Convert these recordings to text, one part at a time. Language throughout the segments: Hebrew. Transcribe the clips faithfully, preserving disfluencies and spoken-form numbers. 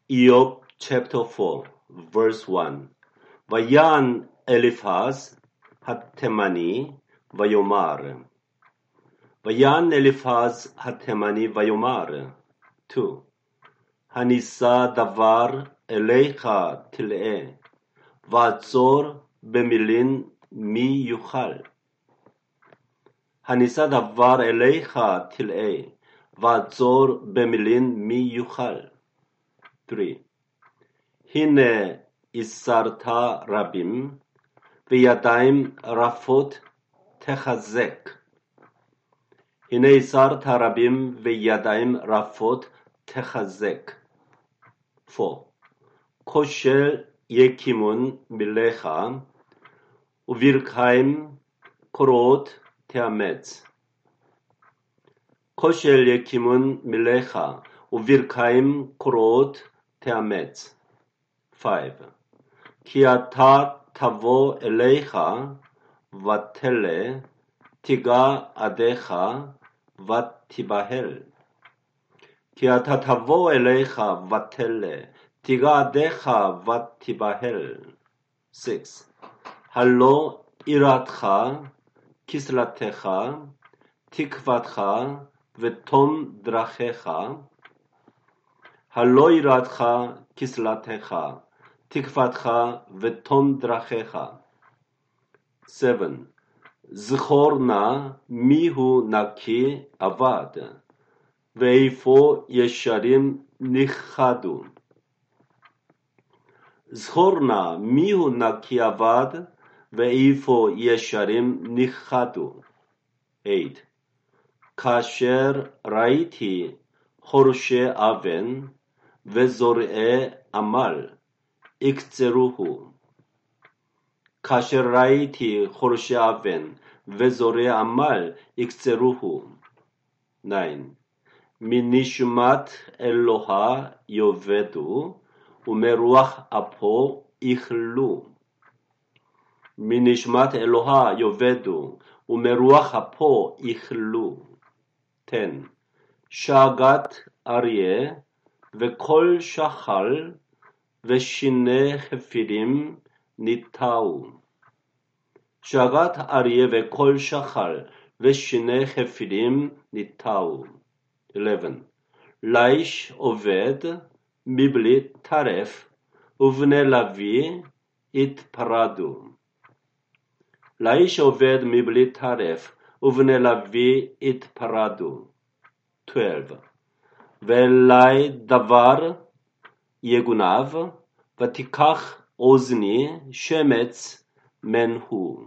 Job chapter four, verse one. ויען אליפז התימני ויאמר. ויען אליפז התימני ויאמר. two. הנישא דבר אליך תלאה, ועצור במילין מי יוכל. הנישא דבר אליך תלאה, ועצור במילין מי יוכל. three. הנה איסרת רבים, וידיים רפות תחזק. הנה איסרת רבים, וידיים רפות תחזק. four. כושל יקימון מלך, וברכיים קרועות תאמץ. כושל יקימון מלך, וברכיים קרועות תאמץ. five. כי אתה תבוא אליך ותלה, תיגע עדיך ותבהל. כי אתה תבוא אליך ותלה, תיגע עדיך ותבהל. six. הלא יראתך, כסלתך, תקוותך ותום דרכיך. הלא יראתך, כסלתך, תקוותך ותום דרכיך. seven. זכור נא מיהו נקי אבד, ואיפה ישרים נכחדו. זכור נא מיהו נקי אבד, ואיפה ישרים נכחדו. eight. כאשר ראיתי חורשי אבן וזורעי עמל, יקצרוהו. כאשר ראיתי חורשי אבן וזורעי עמל, יקצרוהו. nine. מנשמת אלוה יאבדו, ומרוח אפו יכלו. מנשמת אלוה יאבדו, ומרוח אפו יכלו. ten. שגת אריה וכל שחל ושיני חפירים ניטעו. שגת אריה וכל שחל ושיני חפירים ניטעו. eleven. לאיש עובד מבלי טרף, ובני לוי התפרדו. לאיש עובד מבלי טרף, ובני לוי התפרדו. twelve. ואלי דבר יגונב, ותיקח אוזני שמץ מנהו.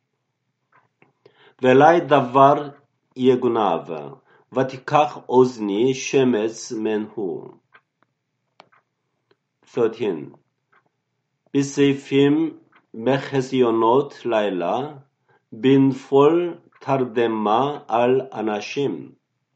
ואלי דבר יגונב, ותיקח אוזני שמץ מנהו. thirteen. בסעיפים מחזיונות לילה, בנפול תרדמה על אנשים.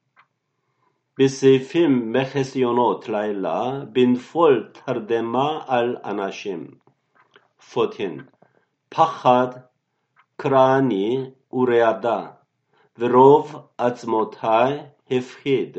בסעיפים מחזיונות לילה, בנפול תרדמה על אנשים. fourteen. פחד קרני ורעדה, ורוב עצמותי הפחיד.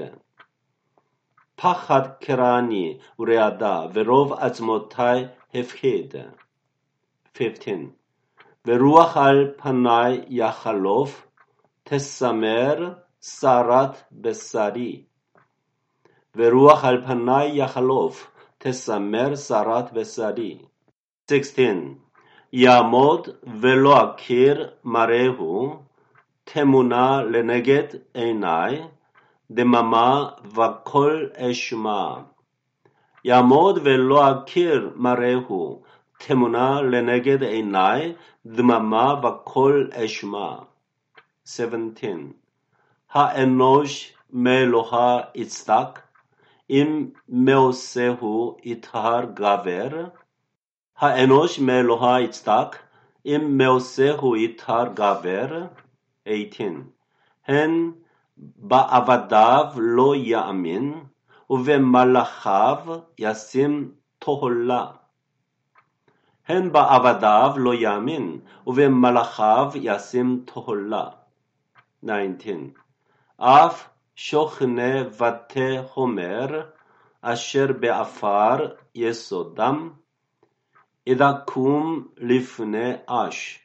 פחד קרני ורעדה, ורוב עצמותי הפחיד. fifteen. ורוח על פני יחלוף, תסמר שרת בשרי. ורוח על פני יחלוף, תסמר שרת בשרי. sixteen. יעמוד ולא אכיר מראהו, תמונה לנגד עיני, דממה וקול אשמע. יעמוד ולא אכיר מראהו, תמונה לנגד עיני, דממה וקול אשמע. seventeen. האנוש מאלוה יצדק, אם מעושהו יטהר גבר. האנוש מאלוה יצדק, אם מעושהו יטהר גבר. eighteen. הן בעבדיו לא יאמין, ובמלאכיו ישים תהלה. הן בעבדיו לא יאמין, ובמלאכיו ישים תהלה. nineteen. אף שוכנה ותהומר, אשר באפר יסודם, ידקום לפני אש.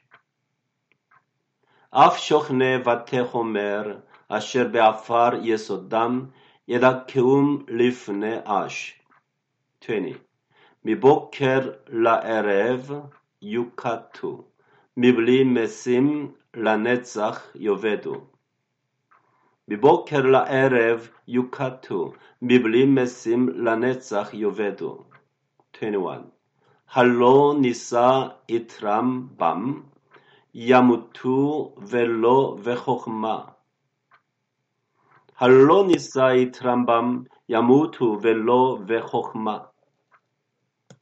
אף שוכני ותחומר, אשר באפר יסודם, ידקום לפני אש. עשרים. מבוקר לערב יוקטו, מבלי משים לנצח יאבדו. מבוקר לערב יוקטו, מבלי משים לנצח יאבדו. עשרים ואחת. הלא נישא יתרם בם, ימותו ולא וחוכמה. הלא נישא יתרם בם, ימותו ולא וחוכמה.